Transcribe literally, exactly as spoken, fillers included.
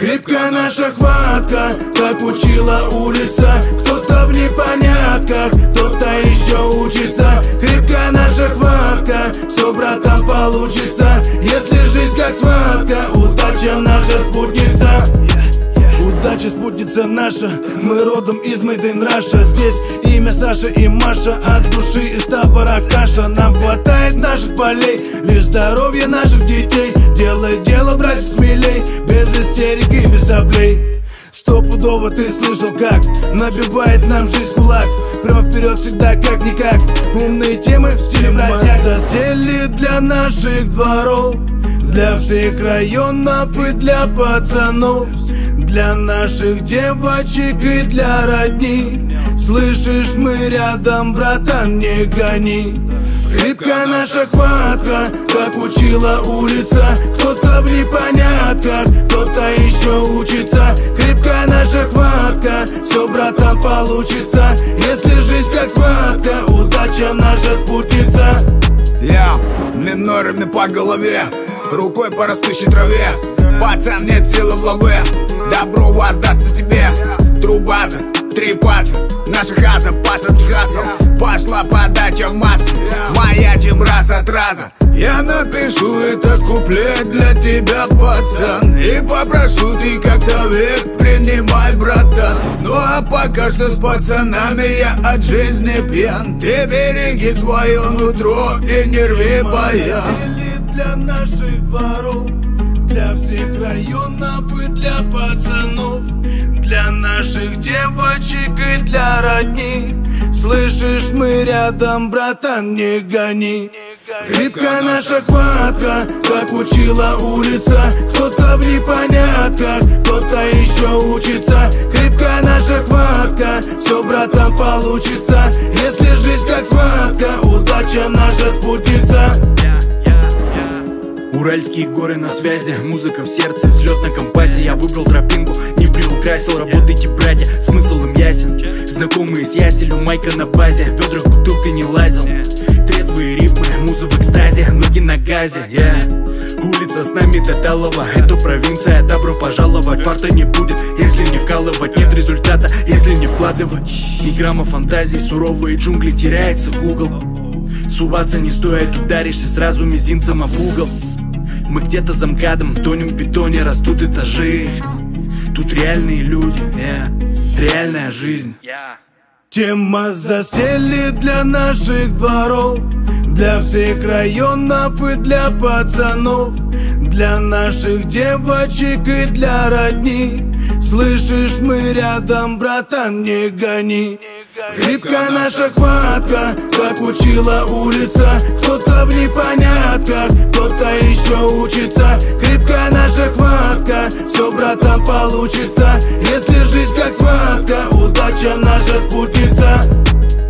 Крепкая наша хватка, как учила улица. Кто-то в непонятках, кто-то еще учится. Крепкая наша хватка, все, братан, получится. Если жизнь как схватка, удача наша спутница. Удача спутница наша, мы родом из Made in Russia. Здесь имя Саша и Маша, от души из топора каша. Нам хватает наших полей, лишь здоровье наших детей. Делай дело, братья, смелей, без истерик и без соплей. Стопудово ты слышал, как набивает нам жизнь кулак. Прямо вперед всегда как-никак, умные темы в стиле бродяг. Застели для наших дворов, для всех районов и для пацанов, для наших девочек и для родни. Слышишь, мы рядом, братан, не гони. Крепкая наша хватка, как учила улица. Кто-то в непонятках, кто-то еще учится. Крепкая наша хватка, все, братан, получится. Если жизнь как схватка, удача наша спутница. Я минорами по голове, рукой по растущей траве. Пацан, нет силы в лаве, добро воздастся тебе. Трубаза, три паца, наша хаза, пацанский хасл. Пошла подача в массы, маячим раз от раза. Я напишу этот куплет для тебя, пацан, и попрошу ты как совет принимай, братан. Ну а пока что с пацанами я от жизни пьян. Ты береги свое нутро и не рви баян. Для наших дворов, для всех районов и для пацанов, для наших девочек и для родни. Слышишь, мы рядом, братан, не гони. Крепкая наша хватка, как учила улица. Кто-то в непонятках, кто-то еще учится. Крепкая наша хватка, все, братан, получится. Если жизнь как схватка, удача наша спутница. Уральские горы на связи, музыка в сердце, взлет на компасе. Я выбрал тропинку, не приукрасил, работайте, братья, смысл им ясен. Знакомые с ясель, у майка на базе, в ведрах бутылка не лазил. Трезвые рифмы, муза в экстазе, ноги на газе, yeah. Улица с нами до талого, это провинция, добро пожаловать. Фарта не будет, если не вкалывать, нет результата, если не вкладывать. Ни грамма фантазий, суровые джунгли, теряется Google. Суваться не стоит, ударишься сразу мизинцем об угол. Мы где-то за МКАДом, тонем в бетоне, растут этажи. Тут реальные люди, yeah. Реальная жизнь, yeah. Тема застели для наших дворов, для всех районов и для пацанов, для наших девочек и для родни. Слышишь, мы рядом, братан, не гони. Крепкая наша хватка, как учила улица. Кто-то в непонятках, кто-то еще учится. Крепкая наша хватка, все, братан, получится. Если жизнь как схватка, удача наша спутница.